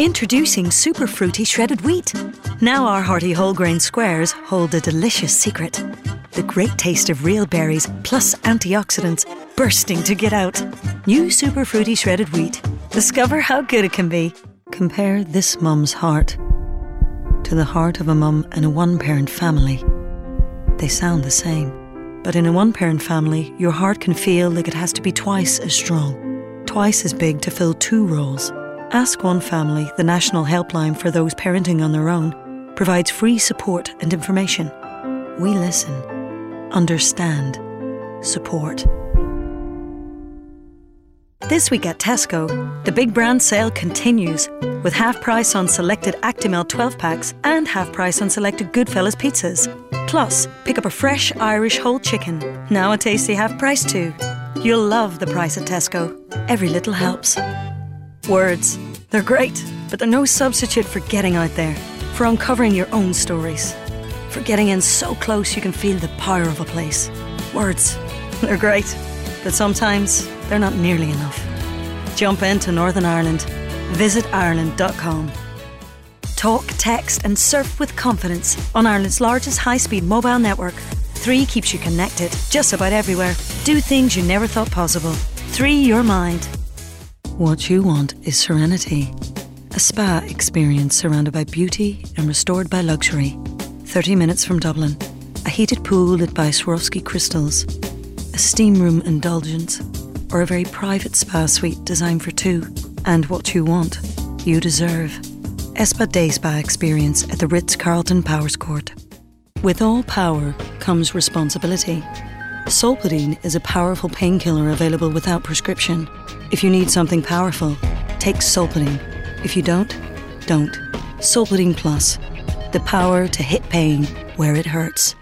Introducing Super Fruity Shredded Wheat. Now our hearty whole grain squares hold a delicious secret. The great taste of real berries plus antioxidants bursting to get out. New Super Fruity Shredded Wheat. Discover how good it can be. Compare this mum's heart to the heart of a mum in a one-parent family. They sound the same. But in a one-parent family, your heart can feel like it has to be twice as strong, twice as big to fill two roles. Ask One Family, the national helpline for those parenting on their own, provides free support and information. We listen, understand, support. This week at Tesco, the big brand sale continues with half price on selected Actimel 12 packs and half price on selected Goodfellas pizzas. Plus, pick up a fresh Irish whole chicken, now a tasty half price too. You'll love the price at Tesco. Every little helps. Words, they're great, but they're no substitute for getting out there, for uncovering your own stories, for getting in so close you can feel the power of a place. Words, they're great, but sometimes they're not nearly enough. Jump into Northern Ireland. Visit Ireland.com. Talk, text and surf with confidence on Ireland's largest high-speed mobile network. 3 keeps you connected just about everywhere. Do things you never thought possible. 3 your mind. What you want is serenity. A spa experience surrounded by beauty and restored by luxury. 30 minutes from Dublin. A heated pool lit by Swarovski crystals. A steam room indulgence. Or a very private spa suite designed for 2. And what you want, you deserve. Espa Day Spa experience at the Ritz-Carlton Powerscourt. With all power comes responsibility. Solpadeine is a powerful painkiller available without prescription. If you need something powerful, take Solpadeine. If you don't. Solpadeine Plus. The power to hit pain where it hurts.